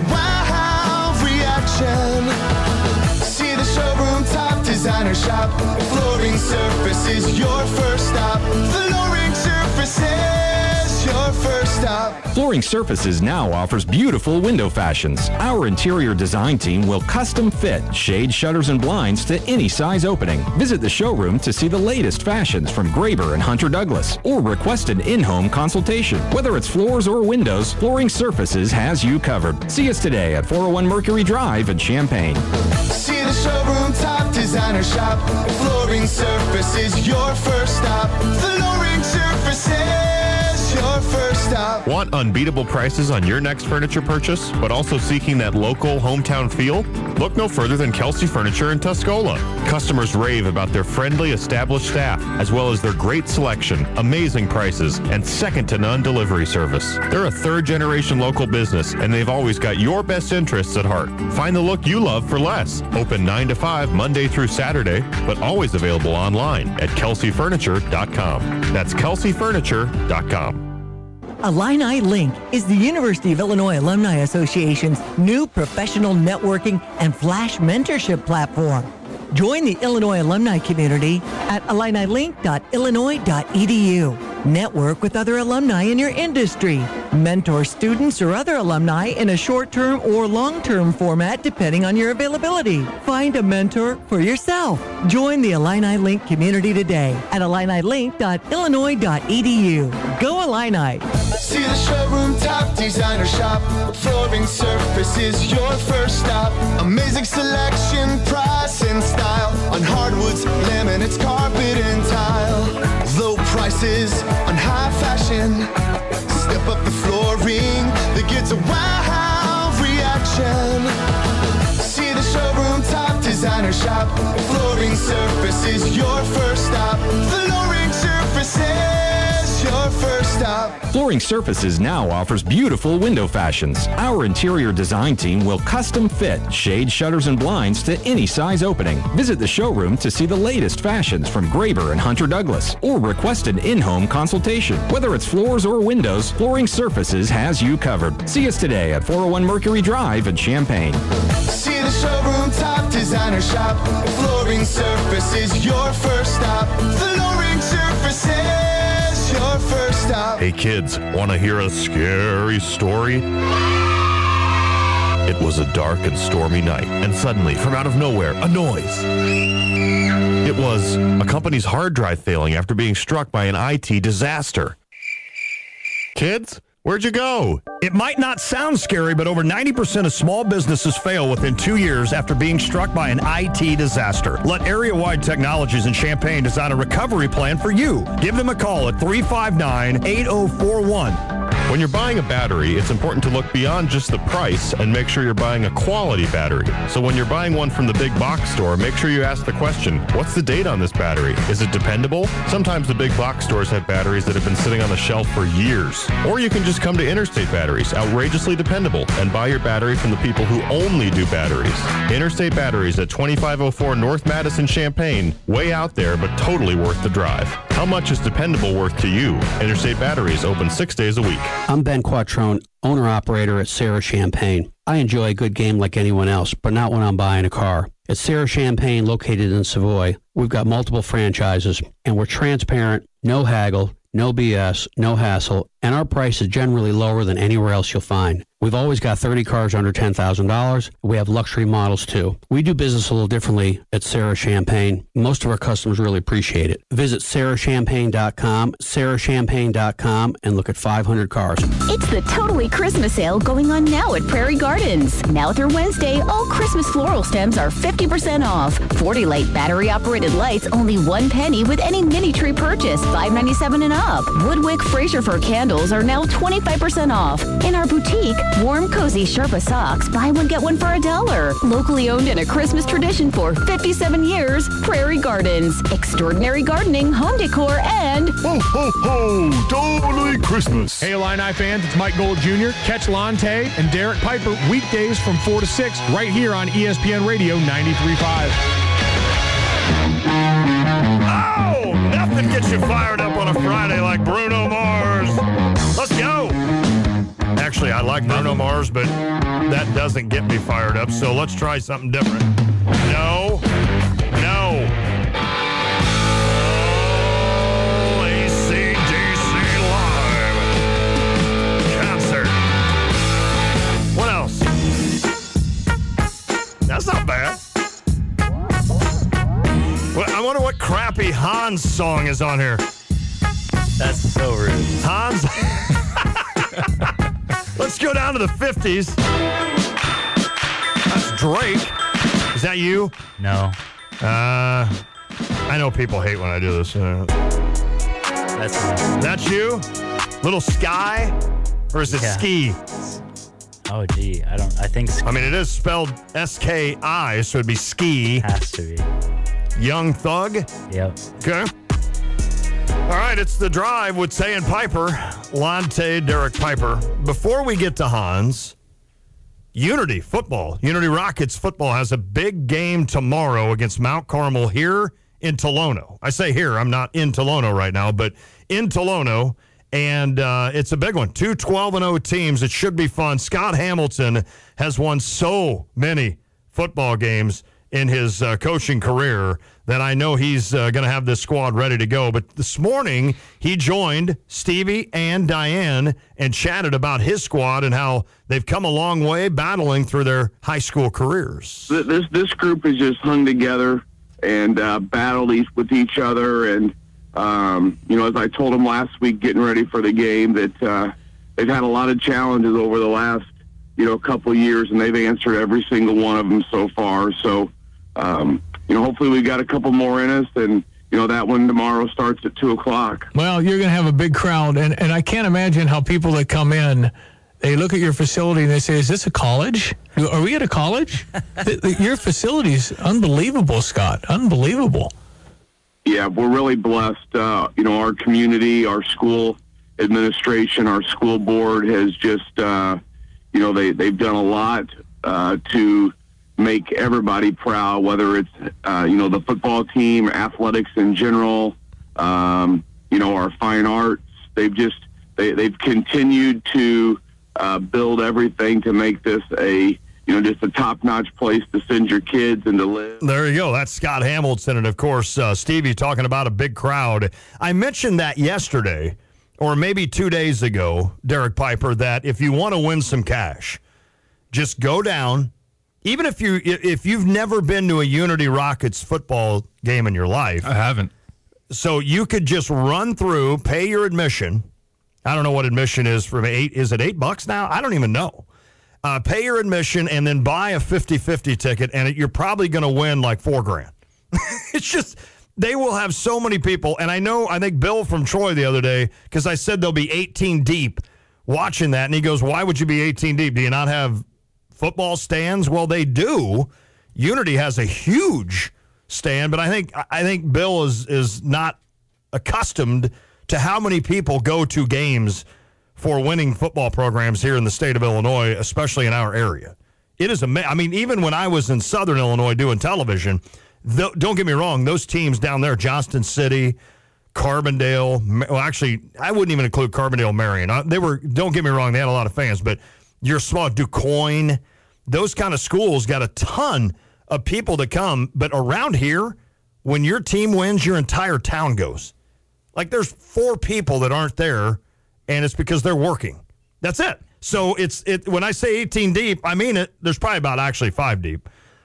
wow reaction. See the showroom top designer shop. Flooring Surface is your first stop. Flooring Surface is your first stop. Flooring Surfaces now offers beautiful window fashions. Our interior design team will custom fit shade, shutters, and blinds to any size opening. Visit the showroom to see the latest fashions from Graber and Hunter Douglas, or request an in-home consultation. Whether it's floors or windows, Flooring Surfaces has you covered. See us today at four oh one Mercury Drive in Champaign. See the showroom top designer shop. Flooring Surface is your first stop. Flooring Surface is your first stop. Want unbeatable prices on your next furniture purchase, but also seeking that local hometown feel? Look no further than Kelsey Furniture in Tuscola. Customers rave about their friendly, established staff, as well as their great selection, amazing prices, and second-to-none delivery service. They're a third-generation local business, and they've always got your best interests at heart. Find the look you love for less. Open nine to five Monday through Saturday, but always available online at kelsey furniture dot com. That's kelsey furniture dot com. Illini Link is the University of Illinois Alumni Association's new professional networking and flash mentorship platform. Join the Illinois alumni community at illini link dot illinois dot e d u. Network with other alumni in your industry. Mentor students or other alumni in a short-term or long-term format depending on your availability. Find a mentor for yourself. Join the Illini Link community today at illini link dot illinois dot e d u. Go Illini! See the showroom top designer shop. Flooring surface is your first stop. Amazing selection, price, and style on hardwoods, laminates, carpet, and tile. Low prices on high fashion. Step up the flooring that gets a wow reaction. See the showroom top designer shop. Flooring surface is your first stop. Flooring surfaces, your first stop. Flooring Surfaces now offers beautiful window fashions. Our interior design team will custom fit shade, shutters, and blinds to any size opening. Visit the showroom to see the latest fashions from Graber and Hunter Douglas, or request an in-home consultation. Whether it's floors or windows, Flooring Surfaces has you covered. See us today at four oh one Mercury Drive in Champaign. See the showroom top designer shop. Flooring Surfaces, your first stop. Flooring Surfaces, your first stop. Hey kids, want to hear a scary story? It was a dark and stormy night, and suddenly, from out of nowhere, a noise. It was a company's hard drive failing after being struck by an I T disaster. Kids, where'd you go? It might not sound scary, but over ninety percent of small businesses fail within two years after being struck by an I T disaster. Let Area Wide Technologies in Champaign design a recovery plan for you. Give them a call at three five nine, eight oh four one. When you're buying a battery, it's important to look beyond just the price and make sure you're buying a quality battery. So when you're buying one from the big box store, make sure you ask the question, what's the date on this battery? Is it dependable? Sometimes the big box stores have batteries that have been sitting on the shelf for years. Or you can just come to Interstate Batteries, outrageously dependable, and buy your battery from the people who only do batteries. Interstate Batteries at twenty-five oh four North Madison, Champaign. Way out there, but totally worth the drive. How much is dependable worth to you? Interstate Batteries open six days a week. I'm Ben Quattrone, owner-operator at Sarah Champagne. I enjoy a good game like anyone else, but not when I'm buying a car. At Sarah Champagne, located in Savoy, we've got multiple franchises, and we're transparent, no haggle, no B S, no hassle, and our price is generally lower than anywhere else you'll find. We've always got thirty cars under ten thousand dollars. We have luxury models too. We do business a little differently at Sarah Champagne. Most of our customers really appreciate it. Visit sarah champagne dot com, sarah champagne dot com, and look at five hundred cars. It's the Totally Christmas sale going on now at Prairie Gardens. Now through Wednesday, all Christmas floral stems are fifty percent off. forty light battery-operated lights, only one penny with any mini tree purchase, five ninety-seven and up. Woodwick Fraser Fir candles are now twenty-five percent off. In our boutique, warm, cozy Sherpa socks, buy one, get one for a dollar. Locally owned and a Christmas tradition for fifty-seven years, Prairie Gardens. Extraordinary gardening, home decor, and... Ho, ho, ho! Totally Christmas! Hey, Illini fans, it's Mike Gold Junior Catch Lonte and Derek Piper weekdays from four to six right here on E S P N Radio ninety-three point five. Oh, nothing gets you fired up on a Friday like Bruno Mars. Let's go. Actually, I like Bruno Mars, but that doesn't get me fired up, so let's try something different. No. No. Oh, A C D C Live. Concert. What else? That's not bad. Well, I wonder what crappy Hans song is on here. That's so rude. Hans? Let's go down to the fifties. That's Drake. Is that you? No. Uh, I know people hate when I do this. Uh, That's That's you? Little Sky? Or is it Yeah. Ski? Oh, gee. I don't, I think ski I mean, it is spelled S K I, so it'd be Ski. has to be. Young Thug? Yep. Okay. All right, it's The Drive with Tay and Piper. Lonte, Derek Piper. Before we get to Hans, Unity football. Unity Rockets football has a big game tomorrow against Mount Carmel here in Tolono. I say here, I'm not in Tolono right now, but in Tolono, and uh, it's a big one. Two twelve and oh teams. It should be fun. Scott Hamilton has won so many football games in his uh, coaching career that I know he's uh, going to have this squad ready to go. But this morning, he joined Stevie and Diane and chatted about his squad and how they've come a long way battling through their high school careers. This this group has just hung together and uh, battled each, with each other. And, um, you know, as I told him last week getting ready for the game, that, uh, they've had a lot of challenges over the last, you know, couple of years, and they've answered every single one of them so far. So, um, you know, hopefully we've got a couple more in us, and, you know, that one tomorrow starts at two o'clock. Well, you're going to have a big crowd, and, and I can't imagine how people that come in, they look at your facility and they say, is this a college? Are we at a college? the, the, your facility is unbelievable, Scott. Unbelievable. Yeah, we're really blessed. Uh, you know, our community, our school administration, our school board has just, uh, you know, they, they've done a lot uh, to make everybody proud, whether it's, uh, you know, the football team, athletics in general, um, you know, our fine arts. They've just, they, they've continued to uh, build everything to make this a, you know, just a top-notch place to send your kids and to live. There you go. That's Scott Hamilton. And, of course, uh, Stevie talking about a big crowd. I mentioned that yesterday, or maybe two days ago, Derek Piper, that if you want to win some cash, just go down. Even if, you, if you've never been to a Unity Rockets football game in your life. I haven't. So you could just run through, pay your admission. I don't know what admission is for eight. Is it eight bucks now? I don't even know. Uh, pay your admission and then buy a fifty-fifty ticket, and it, you're probably going to win like four grand. It's just, they will have so many people. And I know, I think Bill from Troy the other day, because I said there'll be eighteen deep watching that, and he goes, why would you be eighteen deep? Do you not have football stands? Well, they do. Unity has a huge stand, but I think I think Bill is is not accustomed to how many people go to games for winning football programs here in the state of Illinois, especially in our area. It is amazing. I mean, even when I was in Southern Illinois doing television, th- don't get me wrong, those teams down there, Johnston City, Carbondale, well, actually, I wouldn't even include Carbondale, Marion. Uh, they were, don't get me wrong, they had a lot of fans, but your small DuQuoin, those kind of schools got a ton of people to come. But around here, when your team wins, your entire town goes. Like, there's four people that aren't there, and it's because they're working. That's it. So it's it. When I say eighteen deep, I mean it. There's probably about actually five deep.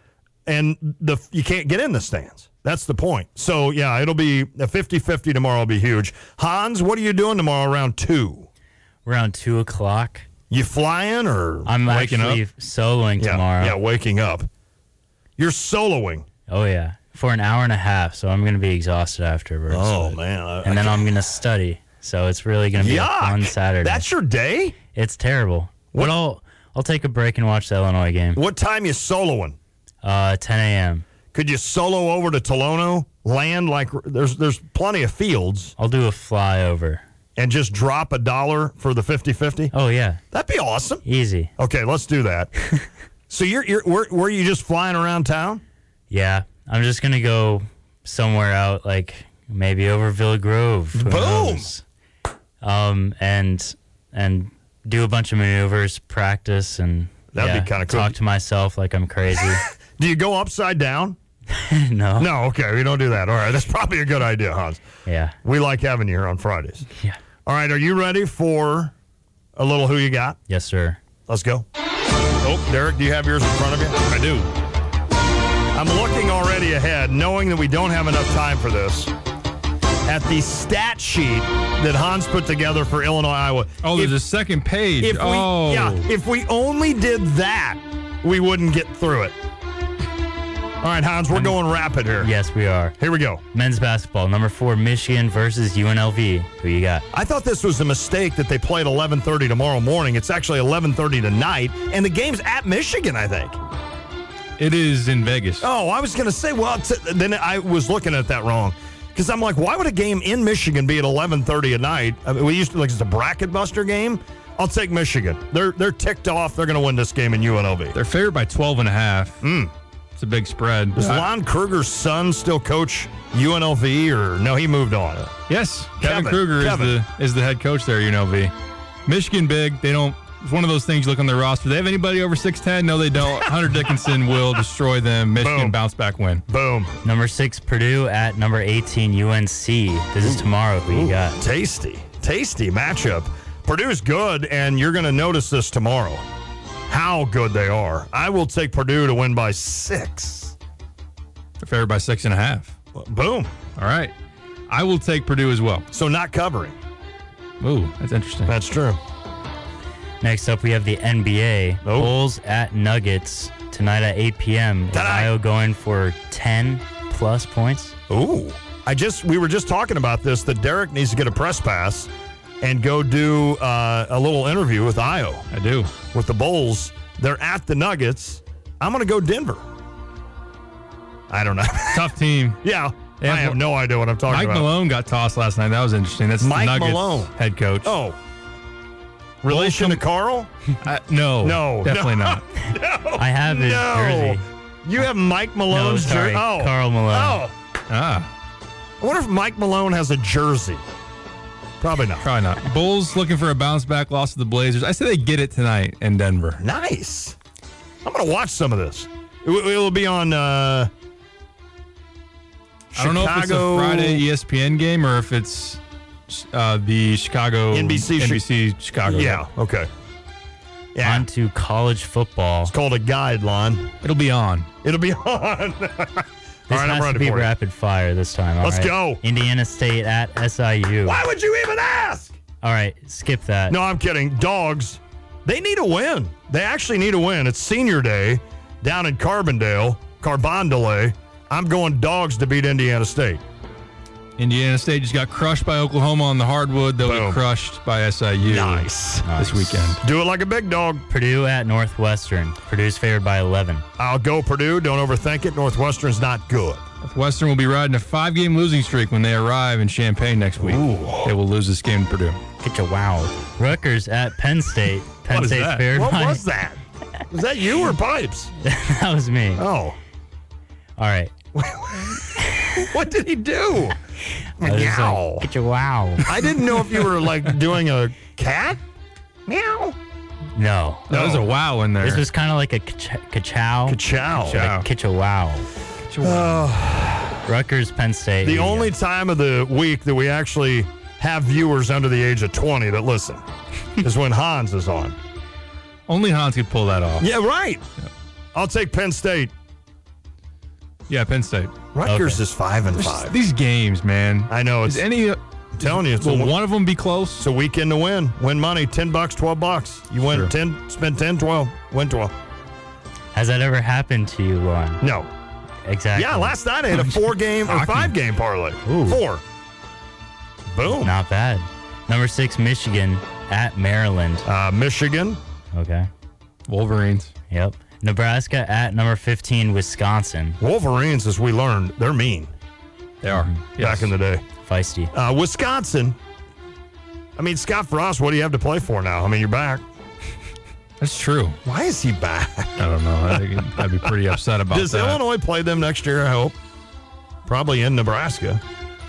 And the you can't get in the stands. That's the point. So, yeah, it'll be a fifty-fifty tomorrow will be huge. Hans, what are you doing tomorrow around two? Around two o'clock. You flying or I'm waking actually up? soloing yeah, tomorrow. Yeah, waking up. You're soloing. Oh, yeah. For an hour and a half, so I'm going to be exhausted afterwards. Oh, but, man. I, and I then can't. I'm going to study. So it's really going to be Yuck. a fun Saturday. That's your day? It's terrible. What? But I'll, I'll take a break and watch the Illinois game. What time you soloing? Uh, ten a.m. Could you solo over to Tolono, land like there's there's plenty of fields? I'll do a flyover. And just drop a dollar for the fifty-fifty? Oh, yeah. That'd be awesome. Easy. Okay, let's do that. So you're, you're were, were you just flying around town? Yeah. I'm just going to go somewhere out, like maybe over Villa Grove. Who Boom. knows? Um, and and do a bunch of maneuvers, practice, and That'd yeah, be kinda cool. talk to myself like I'm crazy. Do you go upside down? No. No, okay, we don't do that. All right, that's probably a good idea, Hans. Yeah. We like having you here on Fridays. Yeah. All right, are you ready for a little Who You Got? Yes, sir. Let's go. Oh, Derek, do you have yours in front of you? I do. I'm looking already ahead, knowing that we don't have enough time for this, at the stat sheet that Hans put together for Illinois, Iowa. Oh, there's If- a second page. If we, oh. yeah, if we only did that, we wouldn't get through it. All right, Hans, we're going rapid here. Yes, we are. Here we go. Men's basketball, number four, Michigan versus U N L V. Who you got? I thought this was a mistake that they played eleven thirty tomorrow morning. It's actually eleven thirty tonight, and the game's at Michigan, I think. It is in Vegas. Oh, I was going to say, well, t- then I was looking at that wrong. Because I'm like, why would a game in Michigan be at eleven thirty at night? I mean, we used to, like, it's a bracket buster game. I'll take Michigan. They're they're ticked off. They're going to win this game in U N L V. They're favored by twelve and a half. Mm. It's a big spread. Does Lon Kruger's son still coach U N L V, or no, he moved on? Yes, Kevin, Kevin Kruger Kevin. is the is the head coach there at U N L V. Michigan big. They don't. It's one of those things you look on their roster. Do they have anybody over six ten? No, they don't. Hunter Dickinson will destroy them. Michigan Boom. bounce back win. Boom. Number six, Purdue at number eighteen, U N C. This is tomorrow. Who you got? Tasty, tasty matchup. Purdue's good, and you're going to notice this tomorrow. How good they are. I will take Purdue to win by six. They're favored by six and a half. Boom. All right. I will take Purdue as well. So not covering. Ooh, that's interesting. That's true. Next up, we have the N B A. Oh. Bulls at Nuggets tonight at eight p.m. Is Io going for ten plus points? Ooh. I just we were just talking about this, that Derek needs to get a press pass and go do uh, a little interview with Io. I do. With the Bulls. They're at the Nuggets. I'm going to go Denver. I don't know. Tough team. Yeah. Yeah, I have no idea what I'm talking Mike about. Mike Malone got tossed last night. That was interesting. That's Mike the Nuggets Malone. head coach. Oh. Relation to Carl? Uh, no. No. Definitely no. not. No. I have his no. jersey. You have Mike Malone's No, sorry, jersey? Oh. Karl Malone. Oh. Ah. I wonder if Mike Malone has a jersey. Probably not. Probably not. Bulls looking for a bounce back loss to the Blazers. I say they get it tonight in Denver. Nice. I'm going to watch some of this. It, will be on uh, I don't know if it's a Friday E S P N game or if it's uh, the Chicago N B C N B C Chicago. Yeah, okay. Yeah. On to college football. It's called a guideline. It'll be on. It'll be on. This All right, I'm has ready to be for it. rapid fire this time. all Let's right? go. Indiana State at S I U. Why would you even ask? All right, skip that. No, I'm kidding. Dogs, they need a win. They actually need a win. It's senior day down in Carbondale, Carbondale. I'm going Dogs to beat Indiana State. Indiana State just got crushed by Oklahoma on the hardwood. They'll Boom. get crushed by S I U Nice. this weekend. Do it like a big dog. Purdue at Northwestern. Purdue's favored by eleven. I'll go Purdue. Don't overthink it. Northwestern's not good. Northwestern will be riding a five-game losing streak when they arrive in Champaign next week. Ooh. They will lose this game to Purdue. Get your wow. Rutgers at Penn State. Penn What is State's that? favored What by... was that? Was that you or Pipes? That was me. Oh. All right. What did he do? I was just Meow. like, get your wow. I didn't know if you were like doing a cat. Meow. No. That was a wow in there. This was kind of like a ka-chow. Ka-chow. Like kitcha wow. Oh. Rutgers, Penn State. The only time of the week that we actually have viewers under the age of twenty that listen is when Hans is on. Only Hans could pull that off. Yeah, right. I'll take Penn State. Yeah, Penn State. Rutgers Okay. is five and There's five. These games, man. I know. It's Is any? I'm telling you, it's will a, one of them be close? it's a weekend to win. Win money, ten bucks, twelve bucks. You win Sure. ten, spend ten, twelve, win twelve. Has that ever happened to you, Lauren? No. Exactly. Yeah, last night I had a four game or Hockey. five game parlay. Ooh. Four. Boom. Not bad. Number six, Michigan at Maryland. Uh, Michigan. Okay. Wolverines. Yep. Nebraska at number fifteen, Wisconsin. Wolverines, as we learned, they're mean They are. back in the day. Feisty. Uh, Wisconsin. I mean, Scott Frost, what do you have to play for now? I mean, you're back. That's true. Why is he back? I don't know. I think I'd be pretty upset about Does that. Illinois play them next year, I hope? Probably in Nebraska.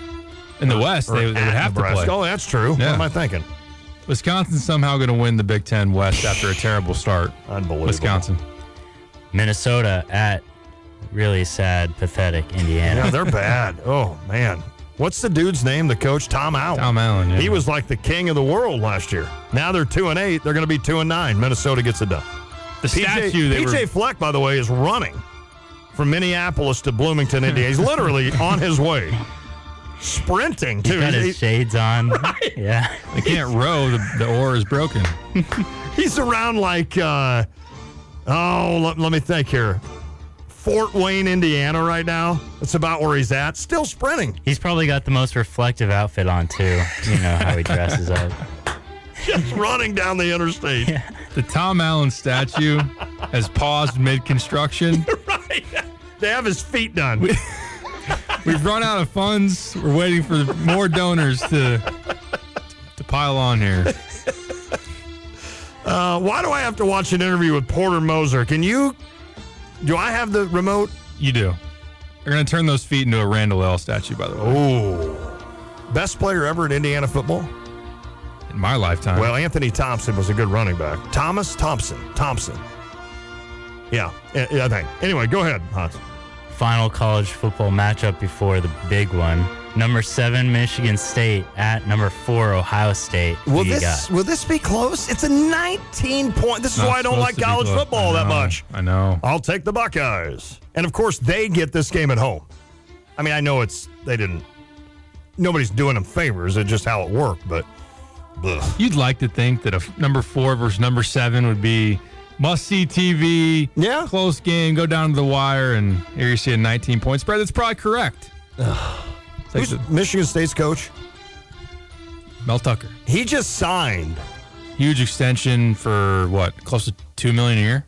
In the West, Or they, they would at have Nebraska. to play. Oh, that's true. What Yeah. am I thinking? Wisconsin's somehow going to win the Big Ten West after a terrible start. Unbelievable. Wisconsin. Minnesota at really sad, pathetic Indiana. Yeah, they're bad. Oh, man. What's the dude's name? The coach? Tom Allen. Tom Allen, yeah. He was like the king of the world last year. Now they're two and eight. They're going to be two and nine. Minnesota gets it done. The P J, statue they P J were, Fleck, by the way, is running from Minneapolis to Bloomington, Indiana. He's literally on his way. Sprinting, He's too. got He- his shades on. Right. Yeah. they can't row. The, the oar is broken. He's around like, uh, oh, let, let me think here. Fort Wayne, Indiana right now. That's about where he's at. Still sprinting. He's probably got the most reflective outfit on, too. You know how he dresses up. Just running down the interstate. Yeah. The Tom Allen statue has paused mid-construction. Right. They have his feet done. We, we've run out of funds. We're waiting for more donors to to pile on here. Uh, why do I have to watch an interview with Porter Moser? Can you? Do I have the remote? You do. They're going to turn those feet into a Randall L statue, by the way. Oh, best player ever in Indiana football? In my lifetime. Well, Anthony Thompson was a good running back. Thomas Thompson. Thompson. Yeah, I I think. Anyway, go ahead, Hans. Final college football matchup before the big one. Number seven, Michigan State at number four, Ohio State. Who Will you this got? will this be close? It's a nineteen point. This is Not why I don't supposed like to be college close. football I that know, much. I know. I'll take the Buckeyes. And of course, they get this game at home. I mean, I know it's they didn't. Nobody's doing them favors. It's just how it worked. But Ugh. You'd like to think that a f- number four versus number seven would be must-see T V, yeah, close game, go down to the wire, and here you see a nineteen-point spread. That's probably correct. Who's Michigan State's coach? Mel Tucker. He just signed. Huge extension for, what, close to two million dollars a year?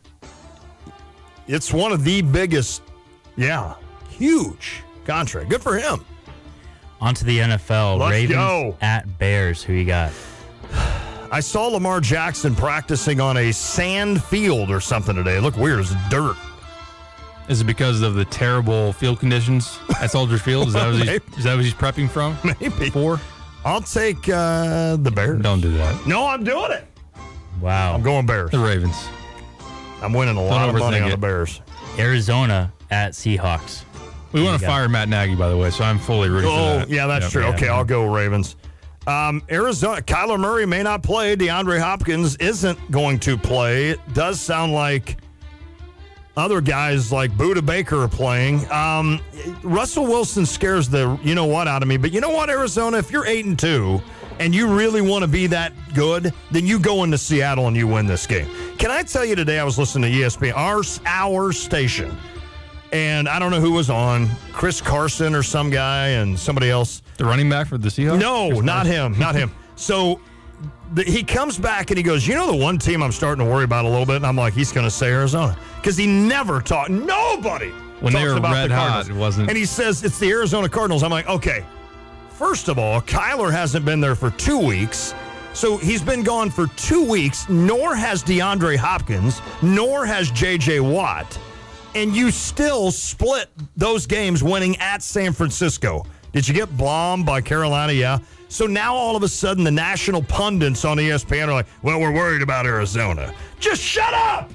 It's one of the biggest, yeah, huge contract. Good for him. On to the N F L. Let's Ravens go. at Bears. Who you got? I saw Lamar Jackson practicing on a sand field or something today. It looked weird. It was dirt. Is it because of the terrible field conditions at Soldier Field? Is that what he's, is that what he's prepping from? Maybe. For? I'll take uh, the Bears. Don't do that. No, I'm doing it. Wow. I'm going Bears. The Ravens. I'm winning a lot of money on the Bears. Arizona at Seahawks. We want to got? fire Matt Nagy, by the way, so I'm fully rooting Oh, for that. yeah, that's Yep. true. Yeah. Okay, I'll go Ravens. Um, Arizona, Kyler Murray may not play. DeAndre Hopkins isn't going to play. It does sound like other guys like Buda Baker are playing. Um, Russell Wilson scares the you know what out of me. But you know what, Arizona, if you're eight and two and you really want to be that good, then you go into Seattle and you win this game. Can I tell you today? I was listening to E S P N, our our station, and I don't know who was on, Chris Carson or some guy, and somebody else. The running back for the Seahawks? No, Chris not Carson? him, not him. So the, he comes back and he goes, you know the one team I'm starting to worry about a little bit? And I'm like, he's going to say Arizona. Because he never talked, nobody When they talks were about red the hot, Cardinals. it wasn't. And he says it's the Arizona Cardinals. I'm like, okay, first of all, Kyler hasn't been there for two weeks. So he's been gone for two weeks, nor has DeAndre Hopkins, nor has J J Watt. And you still split those games winning at San Francisco. Did you get bombed by Carolina? Yeah. So now all of a sudden the national pundits on E S P N are like, well, we're worried about Arizona. Just shut up!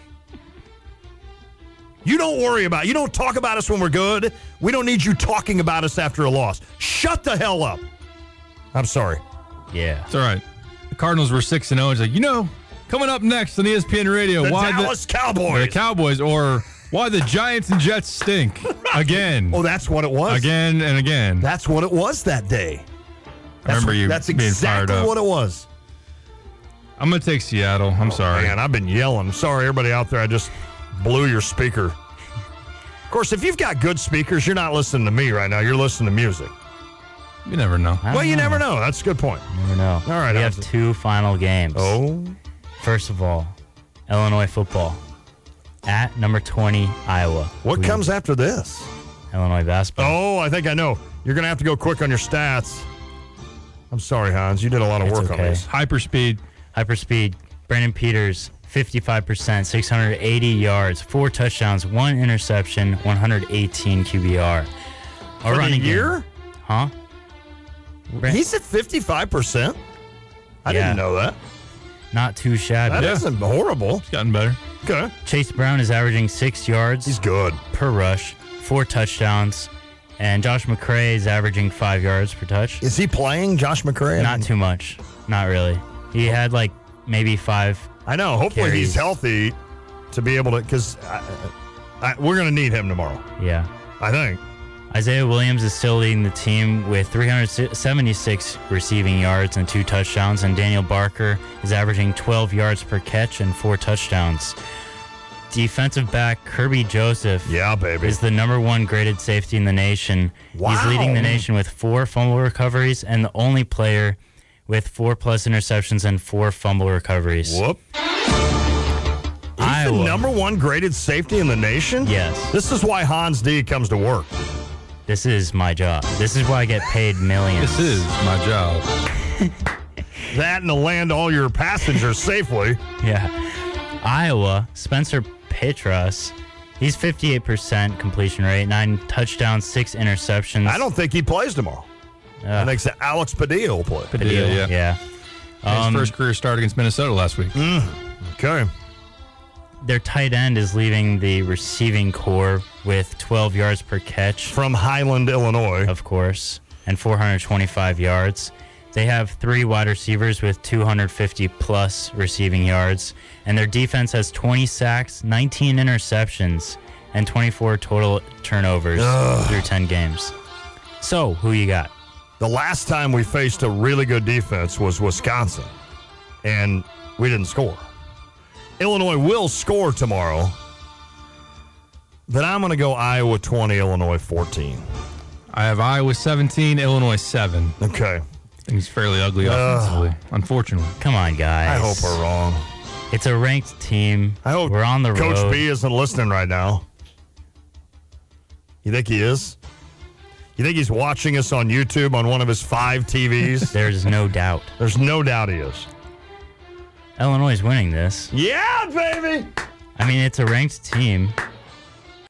You don't worry about it. You don't talk about us when we're good. We don't need you talking about us after a loss. Shut the hell up. I'm sorry. Yeah. It's all right. The Cardinals were six and oh. It's like, you know, coming up next on E S P N Radio. The why Dallas the, Cowboys. The Cowboys, or why the Giants and Jets stink. Again. Oh, that's what it was? Again and again. That's what it was that day. I remember you That's being fired exactly up. what it was. I'm going to take Seattle. I'm oh, sorry. Man, I've been yelling. Sorry, everybody out there. I just blew your speaker. Of course, if you've got good speakers, you're not listening to me right now. You're listening to music. You never know. Well, you never know. That's a good point. You never know. All right. We have two final games. Oh. First of all, Illinois football at number twenty, Iowa. What We- comes after this? Illinois basketball. Oh, I think I know. You're going to have to go quick on your stats. I'm sorry, Hans. You did a lot of It's work okay. on this. Hyperspeed. Hyperspeed. Brandon Peters, fifty-five percent, six hundred eighty yards, four touchdowns, one interception, one hundred eighteen Q B R. A For the running year? game. Huh? He's at fifty-five percent? I Yeah. didn't know that. Not too shabby. That isn't horrible. It's gotten better. Okay. Chase Brown is averaging six yards. He's good. Per rush, four touchdowns. And Josh McCray is averaging five yards per touch. Is he playing, Josh McCray? Not too much. Not really. He had like maybe five. I know. Hopefully carries. he's healthy to be able to, because we're going to need him tomorrow. Yeah. I think. Isaiah Williams is still leading the team with three hundred seventy-six receiving yards and two touchdowns, and Daniel Barker is averaging twelve yards per catch and four touchdowns. Defensive back Kirby Joseph yeah, baby. is the number one graded safety in the nation. Wow. He's leading the nation with four fumble recoveries and the only player with four plus interceptions and four fumble recoveries. Whoop. He's Iowa. the number one graded safety in the nation? Yes. This is why Hans D comes to work. This is my job. This is why I get paid millions. This is my job. That and to land all your passengers safely. Yeah. Iowa, Spencer Petras, he's fifty-eight percent completion rate, nine touchdowns, six interceptions. I don't think he plays tomorrow. I think that Alex Padilla will play. Padilla, yeah. Yeah. His Um, first career start against Minnesota last week. Mm, okay. Their tight end is leaving the receiving core with twelve yards per catch. From Highland, Illinois. Of course, and four hundred twenty-five yards. They have three wide receivers with two hundred fifty plus receiving yards, and their defense has twenty sacks, nineteen interceptions, and twenty-four total turnovers Ugh. through ten games. So, who you got? The last time we faced a really good defense was Wisconsin, and we didn't score. Illinois will score tomorrow, but I'm going to go Iowa twenty, Illinois fourteen. I have Iowa seventeen, Illinois seven. Okay. Things fairly ugly offensively, unfortunately. Come on, guys. I hope we're wrong. It's a ranked team. I hope we're on the Coach road. B isn't listening right now. You think he is? You think he's watching us on YouTube on one of his five T Vs? There's no doubt. There's no doubt he is. Illinois is winning this. Yeah, baby! I mean, it's a ranked team.